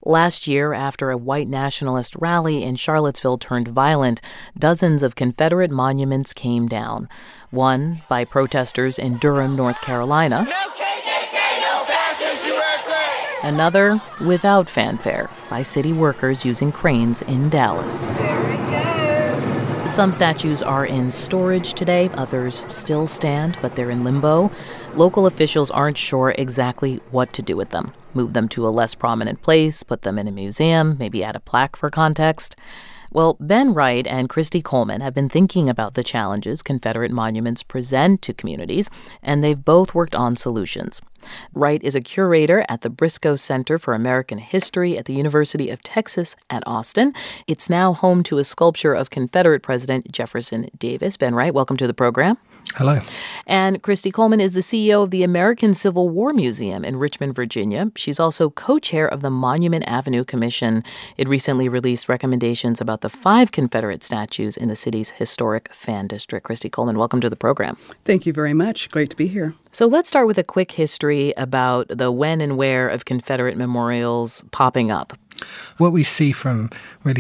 Last year, after a white nationalist rally in Charlottesville turned violent, dozens of Confederate monuments came down. One by protesters in Durham, North Carolina. No KKK, no fascist USA! Another, without fanfare, by city workers using cranes in Dallas. There it goes. Some statues are in storage today. Others still stand, but they're in limbo. Local officials aren't sure exactly what to do with them. Move them to a less prominent place, put them in a museum, maybe add a plaque for context. Well, Ben Wright and Christy Coleman have been thinking about the challenges Confederate monuments present to communities, and they've both worked on solutions. Wright is a curator at the Briscoe Center for American History at the University of Texas at Austin. It's now home to a sculpture of Confederate President Jefferson Davis. Ben Wright, welcome to the program. Hello. And Christy Coleman is the CEO of the American Civil War Museum in Richmond, Virginia. She's also co-chair of the Monument Avenue Commission. It recently released recommendations about the 5 Confederate statues in the city's historic Fan District. Christy Coleman, welcome to the program. Thank you very much. Great to be here. So let's start with a quick history about the when and where of Confederate memorials popping up. What we see from the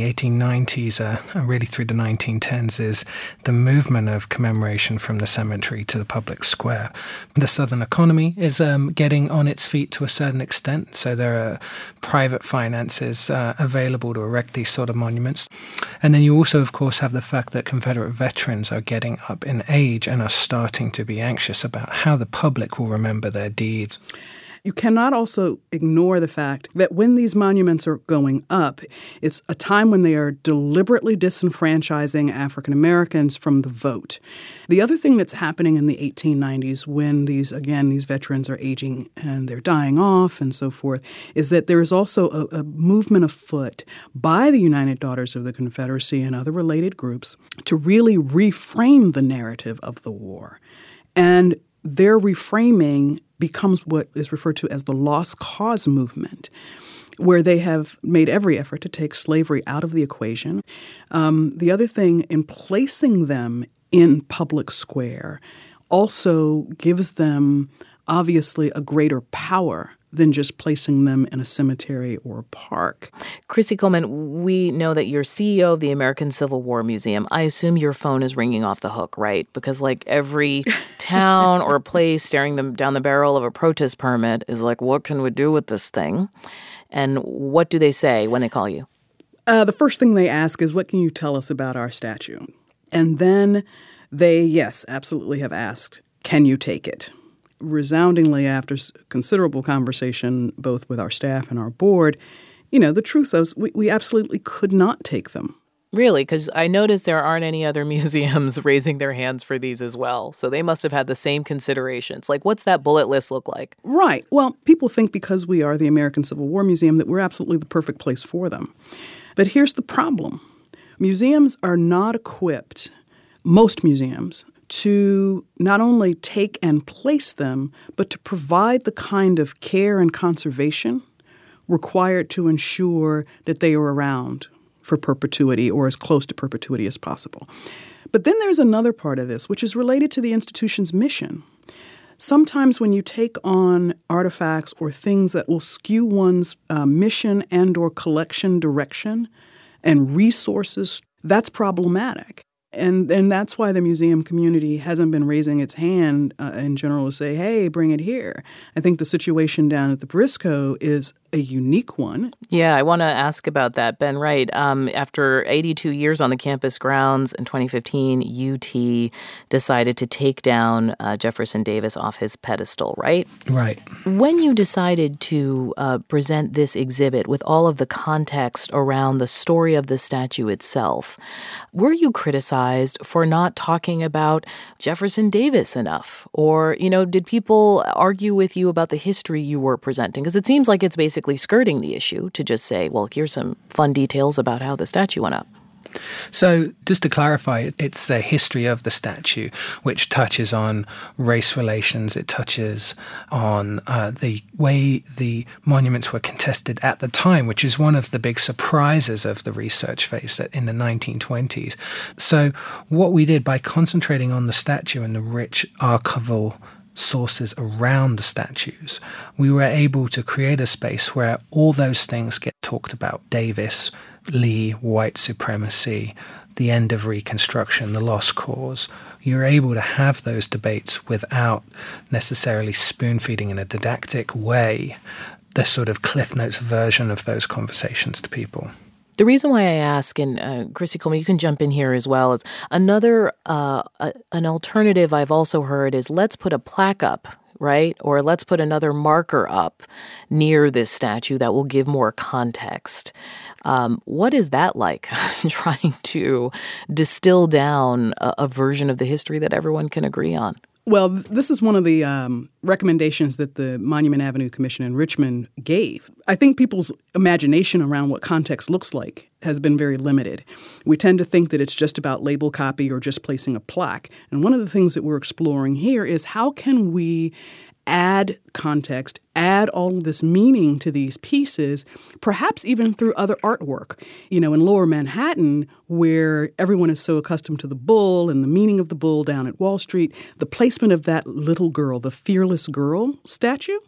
1890s and really through the 1910s is the movement of commemoration from the cemetery to the public square. The Southern economy is getting on its feet to a certain extent, so there are private finances available to erect these sort of monuments. And then you also, of course, have the fact that Confederate veterans are getting up in age and are starting to be anxious about how the public will remember their deeds. You cannot also ignore the fact that when these monuments are going up, it's a time when they are deliberately disenfranchising African Americans from the vote. The other thing that's happening in the 1890s when these veterans are aging and they're dying off and so forth, is that there is also a movement afoot by the United Daughters of the Confederacy and other related groups to really reframe the narrative of the war. And their reframing becomes what is referred to as the Lost Cause movement, where they have made every effort to take slavery out of the equation. The other thing, in placing them in public square, also gives them, obviously, a greater power than just placing them in a cemetery or a park. Christy Coleman, we know that you're CEO of the American Civil War Museum. I assume your phone is ringing off the hook, right? Because like every town or place staring them down the barrel of a protest permit is like, what can we do with this thing? And what do they say when they call you? The first thing they ask is, what can you tell us about our statue? And then they, yes, absolutely have asked, can you take it? Resoundingly, after considerable conversation, both with our staff and our board, the truth is we absolutely could not take them. Really? Because I noticed there aren't any other museums raising their hands for these as well. So they must have had the same considerations. Like, what's that bullet list look like? Right. Well, people think because we are the American Civil War Museum that we're absolutely the perfect place for them. But here's the problem. Museums are not equipped, most museums, to not only take and place them, but to provide the kind of care and conservation required to ensure that they are around for perpetuity or as close to perpetuity as possible. But then there's another part of this, which is related to the institution's mission. Sometimes when you take on artifacts or things that will skew one's mission and or collection direction and resources, that's problematic. And that's why the museum community hasn't been raising its hand in general to say, hey, bring it here. I think the situation down at the Briscoe is a unique one. Yeah, I want to ask about that. Ben Wright, after 82 years on the campus grounds in 2015, UT decided to take down Jefferson Davis off his pedestal, right? Right. When you decided to present this exhibit with all of the context around the story of the statue itself, were you criticized for not talking about Jefferson Davis enough? Or, did people argue with you about the history you were presenting? Because it seems like it's basically skirting the issue to just say, well, here's some fun details about how the statue went up. So just to clarify, it's a history of the statue, which touches on race relations. It touches on the way the monuments were contested at the time, which is one of the big surprises of the research phase in the 1920s. So what we did by concentrating on the statue and the rich archival sources around the statues, we were able to create a space where all those things get talked about. Davis, Lee, white supremacy, the end of Reconstruction, the lost cause. You're able to have those debates without necessarily spoon-feeding in a didactic way the sort of Cliff Notes version of those conversations to people. The reason why I ask, and Christy Coleman, you can jump in here as well, is another, an alternative I've also heard is let's put a plaque up, right? Or let's put another marker up near this statue that will give more context. What is that like, trying to distill down a version of the history that everyone can agree on? Well, this is one of the recommendations that the Monument Avenue Commission in Richmond gave. I think people's imagination around what context looks like has been very limited. We tend to think that it's just about label copy or just placing a plaque. And one of the things that we're exploring here is how can we add context, add all of this meaning to these pieces, perhaps even through other artwork. You know, in Lower Manhattan, where everyone is so accustomed to the bull and the meaning of the bull down at Wall Street, the placement of that little girl, the fearless girl statue,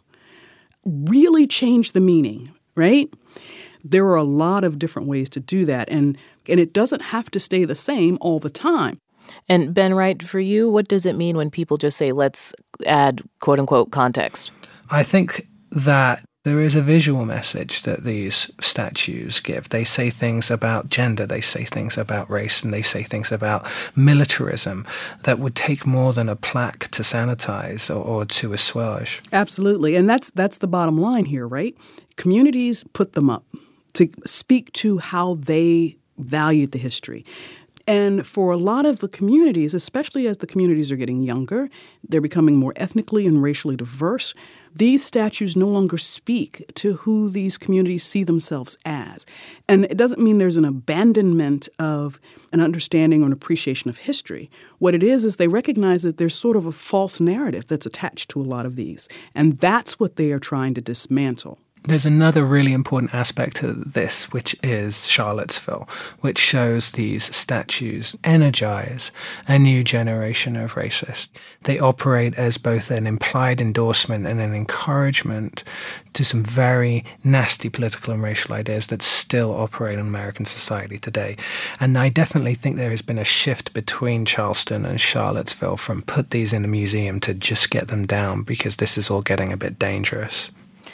really changed the meaning, right? There are a lot of different ways to do that, and it doesn't have to stay the same all the time. And Ben Wright, for you, what does it mean when people just say, let's add, quote unquote, context? I think that there is a visual message that these statues give. They say things about gender, they say things about race, and they say things about militarism that would take more than a plaque to sanitize or to assuage. Absolutely. And that's the bottom line here, right? Communities put them up to speak to how they valued the history. And for a lot of the communities, especially as the communities are getting younger, they're becoming more ethnically and racially diverse, these statues no longer speak to who these communities see themselves as. And it doesn't mean there's an abandonment of an understanding or an appreciation of history. What it is they recognize that there's sort of a false narrative that's attached to a lot of these. And that's what they are trying to dismantle. There's another really important aspect to this, which is Charlottesville, which shows these statues energize a new generation of racists. They operate as both an implied endorsement and an encouragement to some very nasty political and racial ideas that still operate in American society today. And I definitely think there has been a shift between Charleston and Charlottesville from put these in a museum to just get them down because this is all getting a bit dangerous.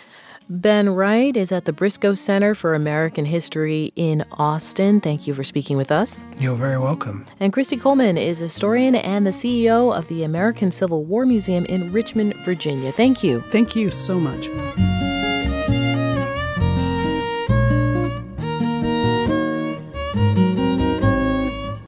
Ben Wright is at the Briscoe Center for American History in Austin. Thank you for speaking with us. You're very welcome. And Christy Coleman is a historian and the CEO of the American Civil War Museum in Richmond, Virginia. Thank you. Thank you so much.